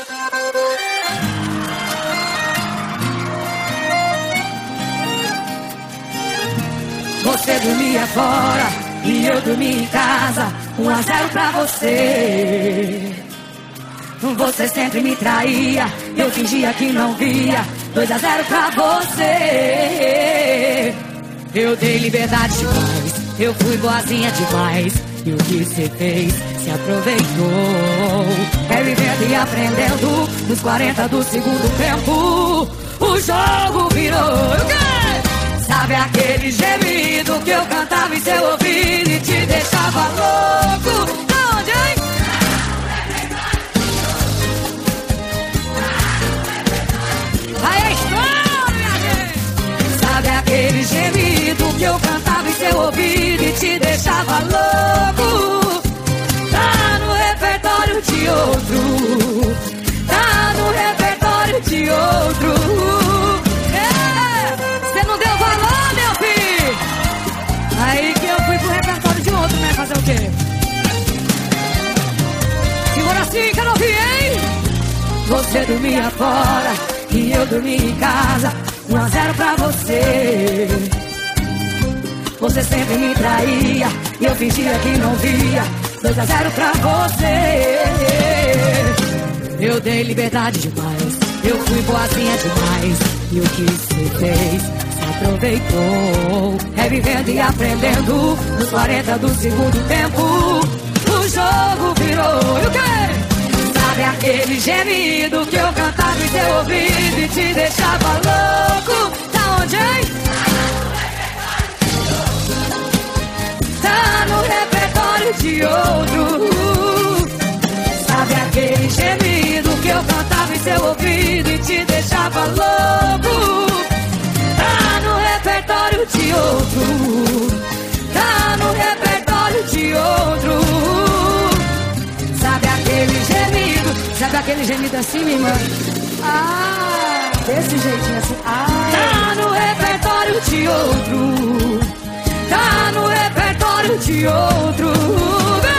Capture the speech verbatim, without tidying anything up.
Você dormia fora e eu dormia em casa. Um a zero pra você. Você sempre me traía, eu fingia que não via. Dois a zero pra você. Eu dei liberdade demais, eu fui boazinha demais. E o que você fez, se aproveitou. É vivendo e aprendendo. Nos quarenta do segundo tempo, o jogo virou. Sabe aquele gemido que eu cantava em seu ouvido e te deixava louco? Da onde, hein? Aí é história, gente! Sabe aquele gemido que eu cantava em seu ouvido e te deixava louco? Tá no repertório de outro. Tá no repertório de outro. Aí que eu fui pro repertório de outro, né? Fazer o quê? Segura assim, quero ouvir, hein? Você dormia fora e eu dormia em casa. Um a zero pra você. Você sempre me traía e eu fingia que não via. Dois a zero pra você. Eu dei liberdade demais, eu fui boazinha demais. E o que você fez? Aproveitou, é vivendo e aprendendo. Nos quarenta do segundo tempo, o jogo virou. E o quê? Sabe aquele gemido que eu cantava em seu ouvido e te deixava louco? Tá onde, hein? Tá no repertório de outro. Sabe aquele gemido que eu cantava em seu ouvido e te deixava louco? De outro, tá no repertório de outro. Sabe aquele gemido, sabe aquele gemido assim, minha irmã? Ah, desse jeitinho assim. Ah, tá no repertório de outro. Tá no repertório de outro.